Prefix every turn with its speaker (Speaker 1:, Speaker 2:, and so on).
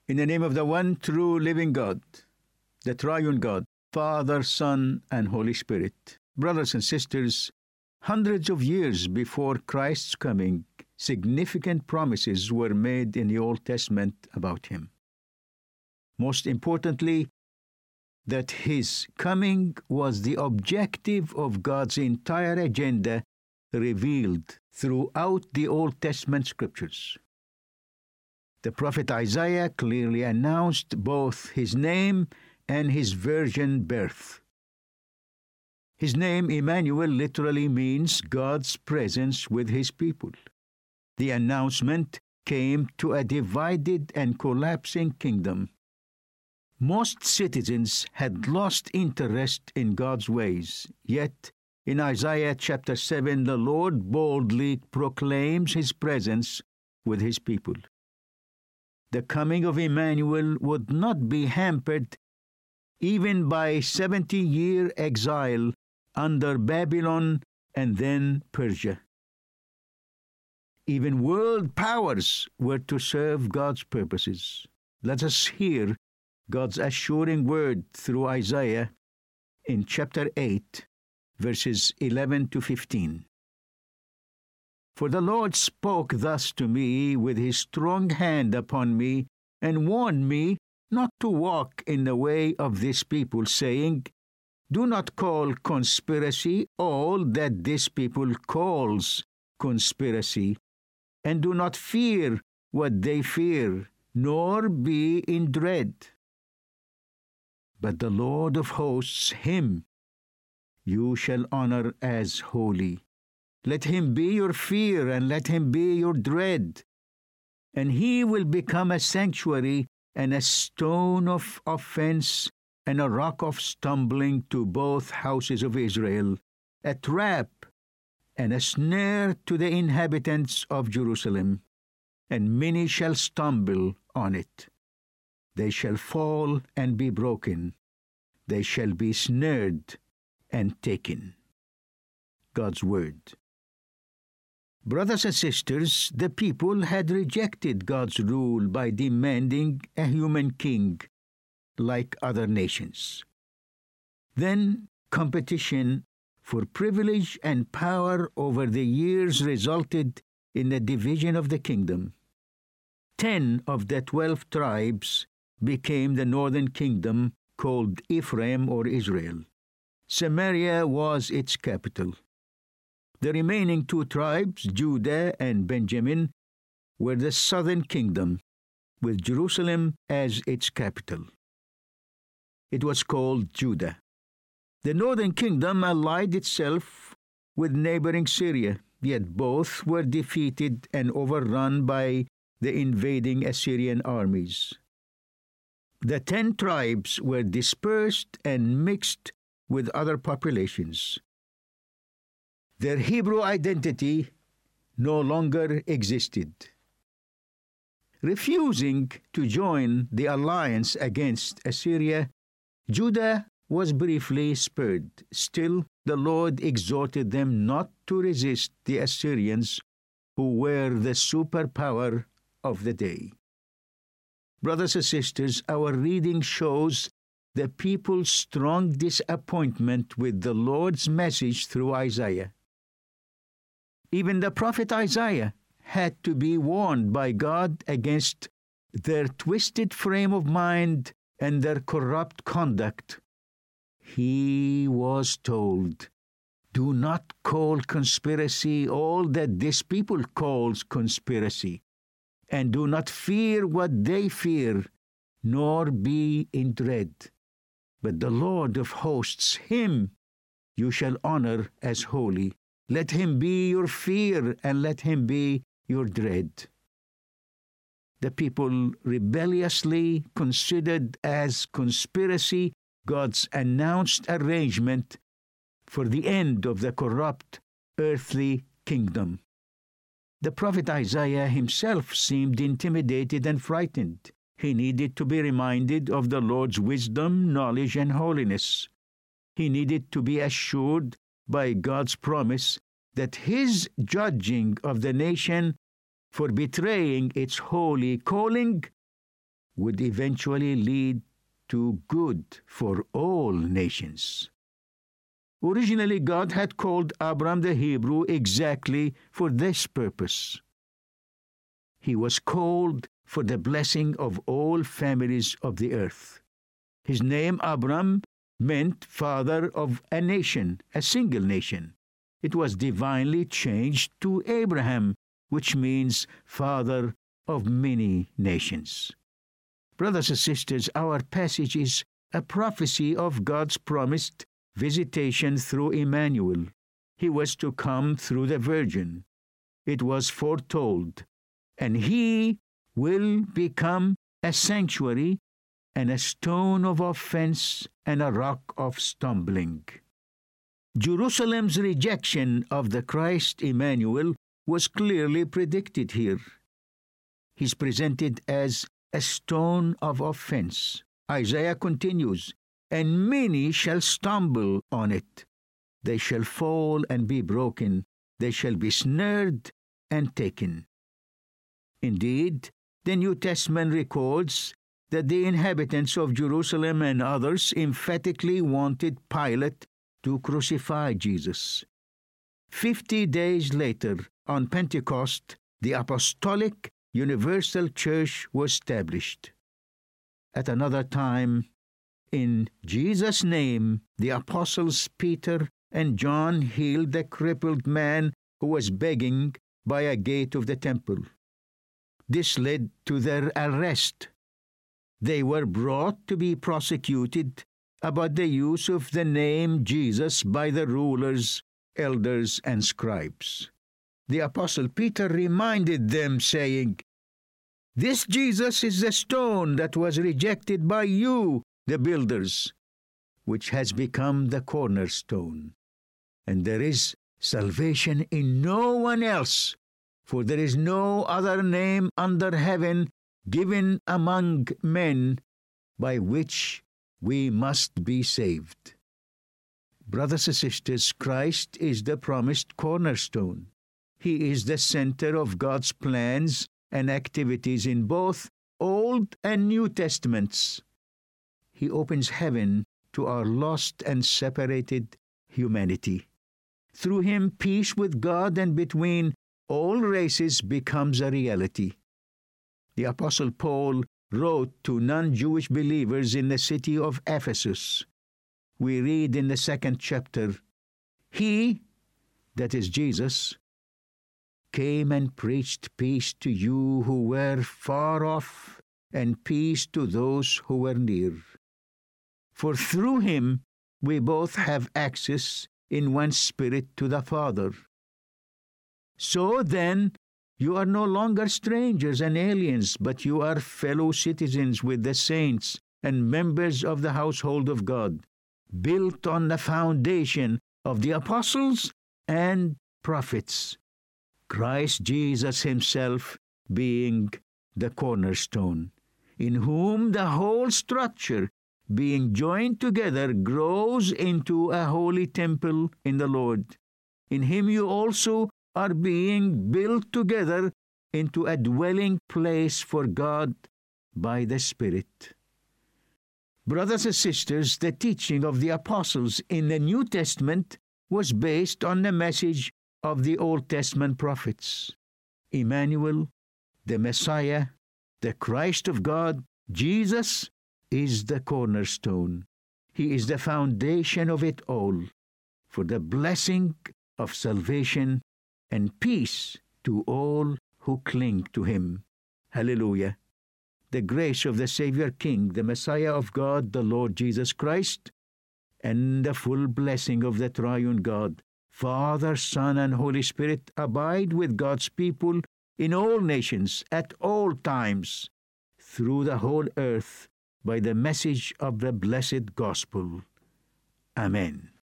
Speaker 1: In the name of the one true living God, the triune God, Father, Son, and Holy Spirit. Brothers and sisters, hundreds of years before Christ's coming, significant promises were made in the Old Testament about him. Most importantly, that his coming was the objective of God's entire agenda revealed throughout the Old Testament scriptures. The prophet Isaiah clearly announced both his name and his virgin birth. His name, Emmanuel, literally means God's presence with his people. The announcement came to a divided and collapsing kingdom. Most citizens had lost interest in God's ways, yet in Isaiah chapter 7, the Lord boldly proclaims his presence with his people. The coming of Emmanuel would not be hampered even by 70-year exile under Babylon and then Persia. Even world powers were to serve God's purposes. Let us hear God's assuring word through Isaiah in chapter 8, verses 11 to 15. For the Lord spoke thus to me with his strong hand upon me, and warned me not to walk in the way of this people, saying, Do not call conspiracy all that this people calls conspiracy, and do not fear what they fear, nor be in dread. But the Lord of hosts, him you shall honor as holy. Let him be your fear, and let him be your dread. And he will become a sanctuary and a stone of offense and a rock of stumbling to both houses of Israel, a trap and a snare to the inhabitants of Jerusalem. And many shall stumble on it. They shall fall and be broken. They shall be snared and taken. God's Word. Brothers and sisters, the people had rejected God's rule by demanding a human king like other nations. Then competition for privilege and power over the years resulted in the division of the kingdom. 10 of the 12 tribes became the northern kingdom called Ephraim or Israel. Samaria was its capital. The remaining 2 tribes, Judah and Benjamin, were the southern kingdom, with Jerusalem as its capital. It was called Judah. The northern kingdom allied itself with neighboring Syria, yet both were defeated and overrun by the invading Assyrian armies. The 10 tribes were dispersed and mixed with other populations. Their Hebrew identity no longer existed. Refusing to join the alliance against Assyria, Judah was briefly spared. Still, the Lord exhorted them not to resist the Assyrians, who were the superpower of the day. Brothers and sisters, our reading shows the people's strong disappointment with the Lord's message through Isaiah. Even the prophet Isaiah had to be warned by God against their twisted frame of mind and their corrupt conduct. He was told, Do not call conspiracy all that this people calls conspiracy, and do not fear what they fear, nor be in dread. But the Lord of hosts, him you shall honor as holy. Let him be your fear, and let him be your dread. The people rebelliously considered as conspiracy God's announced arrangement for the end of the corrupt earthly kingdom. The prophet Isaiah himself seemed intimidated and frightened. He needed to be reminded of the Lord's wisdom, knowledge, and holiness. He needed to be assured by God's promise that his judging of the nation for betraying its holy calling would eventually lead to good for all nations. Originally, God had called Abram the Hebrew exactly for this purpose. He was called for the blessing of all families of the earth. His name, Abram, meant father of a nation, a single nation. It was divinely changed to Abraham, which means father of many nations. Brothers and sisters, our passage is a prophecy of God's promised visitation through Emmanuel. He was to come through the Virgin. It was foretold, and he will become a sanctuary and a stone of offense and a rock of stumbling. Jerusalem's rejection of the Christ Emmanuel was clearly predicted here. He's presented as a stone of offense. Isaiah continues, "And many shall stumble on it. They shall fall and be broken. They shall be snared and taken." Indeed, the New Testament records that the inhabitants of Jerusalem and others emphatically wanted Pilate to crucify Jesus. 50 days later, on Pentecost, the Apostolic Universal Church was established. At another time, in Jesus' name, the apostles Peter and John healed the crippled man who was begging by a gate of the temple. This led to their arrest. They were brought to be prosecuted about the use of the name Jesus by the rulers, elders, and scribes. The apostle Peter reminded them, saying, "This Jesus is the stone that was rejected by you, the builders, which has become the cornerstone. And there is salvation in no one else, for there is no other name under heaven given among men by which we must be saved." Brothers and sisters, Christ is the promised cornerstone. He is the center of God's plans and activities in both Old and New Testaments. He opens heaven to our lost and separated humanity. Through him, peace with God and between all races becomes a reality. The Apostle Paul wrote to non-Jewish believers in the city of Ephesus. We read in the 2nd chapter, "He," that is Jesus, "came and preached peace to you who were far off, and peace to those who were near. For through him we both have access in one Spirit to the Father. So then, you are no longer strangers and aliens, but you are fellow citizens with the saints and members of the household of God, built on the foundation of the apostles and prophets, Christ Jesus himself being the cornerstone, in whom the whole structure, being joined together, grows into a holy temple in the Lord. In him you also are being built together into a dwelling place for God by the Spirit." Brothers and sisters, the teaching of the apostles in the New Testament was based on the message of the Old Testament prophets. Emmanuel, the Messiah, the Christ of God, Jesus, is the cornerstone. He is the foundation of it all, for the blessing of salvation and peace to all who cling to him. Hallelujah. The grace of the Savior King, the Messiah of God, the Lord Jesus Christ, and the full blessing of the triune God, Father, Son, and Holy Spirit, abide with God's people in all nations at all times, through the whole earth, by the message of the blessed gospel. Amen.